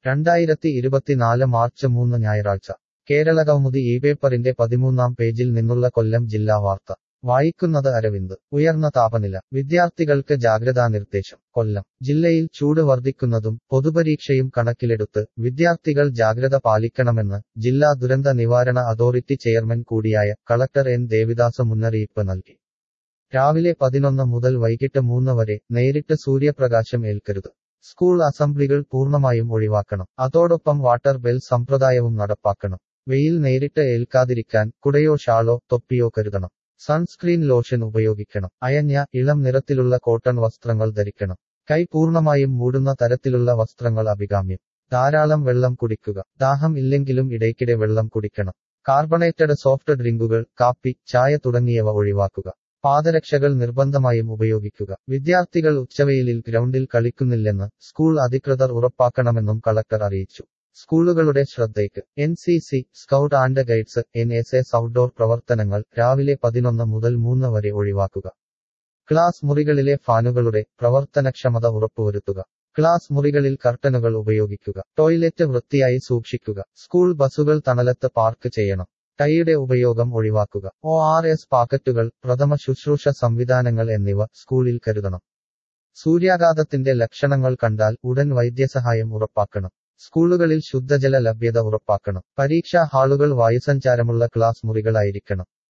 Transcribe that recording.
2024 March 3 ഞായറാഴ്ച കേരളകൗമുദി പേപ്പറിന്റെ 13-ാം പേജിൽ നിന്നുള്ള കൊല്ലം ജില്ലാ വാർത്ത വായിക്കുന്നത് അരവിന്ദ്. ഉയർന്ന താപനില, വിദ്യാർത്ഥികൾക്ക് ജാഗ്രതാ നിർദ്ദേശം. കൊല്ലം ജില്ലയിൽ ചൂട് വർദ്ധിക്കുന്നതും പൊതുപരീക്ഷയും കണക്കിലെടുത്ത് വിദ്യാർത്ഥികൾ ജാഗ്രത പാലിക്കണമെന്ന് ജില്ലാ ദുരന്ത നിവാരണ അതോറിറ്റി ചെയർമാൻ കൂടിയായ കളക്ടർ എൻ ദേവിദാസ് മുന്നറിയിപ്പ് നൽകി. രാവിലെ 11 മുതൽ വൈകിട്ട് 3 വരെ നേരിട്ട് സൂര്യപ്രകാശം ഏൽക്കരുത്. സ്കൂൾ അസംബ്ലികൾ പൂർണ്ണമായും ഒഴിവാക്കണം. അതോടൊപ്പം വാട്ടർ ബെൽ സമ്പ്രദായവും നടപ്പാക്കണം. വെയിൽ നേരിട്ട് ഏൽക്കാതിരിക്കാൻ കുടയോ ഷാളോ തൊപ്പിയോ കരുതണം. സൺസ്ക്രീൻ ലോഷൻ ഉപയോഗിക്കണം. അയഞ്ഞ ഇളം നിറത്തിലുള്ള കോട്ടൺ വസ്ത്രങ്ങൾ ധരിക്കണം. കൈ പൂർണ്ണമായും മൂടുന്ന തരത്തിലുള്ള വസ്ത്രങ്ങൾ അഭികാമ്യം. ധാരാളം വെള്ളം കുടിക്കുക. ദാഹം ഇല്ലെങ്കിലും ഇടയ്ക്കിടെ വെള്ളം കുടിക്കണം. കാർബണേറ്റഡ് സോഫ്റ്റ് ഡ്രിങ്കുകൾ, കാപ്പി, ചായ തുടങ്ങിയവ ഒഴിവാക്കുക. പാദരക്ഷകൾ നിർബന്ധമായും ഉപയോഗിക്കുക. വിദ്യാർത്ഥികൾ ഉച്ചവെയിലിൽ ഗ്രൗണ്ടിൽ കളിക്കുന്നില്ലെന്ന് സ്കൂൾ അധികൃതർ ഉറപ്പാക്കണമെന്നും കളക്ടർ അറിയിച്ചു. സ്കൂളുകളുടെ ശ്രദ്ധയ്ക്ക് NCC, scout and guides, NSS outdoor പ്രവർത്തനങ്ങൾ രാവിലെ 11 മുതൽ 3 വരെ ഒഴിവാക്കുക. ക്ലാസ് മുറികളിലെ ഫാനുകളുടെ പ്രവർത്തനക്ഷമത ഉറപ്പുവരുത്തുക. ക്ലാസ് മുറികളിൽ കർട്ടനുകൾ ഉപയോഗിക്കുക. ടോയ്ലറ്റ് വൃത്തിയായി സൂക്ഷിക്കുക. സ്കൂൾ ബസുകൾ തണലത്ത് പാർക്ക് ചെയ്യണം. ടൈയുടെ ഉപയോഗം ഒഴിവാക്കുക. ORS പാക്കറ്റുകൾ, പ്രഥമ ശുശ്രൂഷ സംവിധാനങ്ങൾ എന്നിവ സ്കൂളിൽ കരുതണം. സൂര്യാഘാതത്തിന്റെ ലക്ഷണങ്ങൾ കണ്ടാൽ ഉടൻ വൈദ്യസഹായം ഉറപ്പാക്കണം. സ്കൂളുകളിൽ ശുദ്ധജല ലഭ്യത ഉറപ്പാക്കണം. പരീക്ഷാ ഹാളുകൾ വായുസഞ്ചാരമുള്ള ക്ലാസ് മുറികളായിരിക്കണം.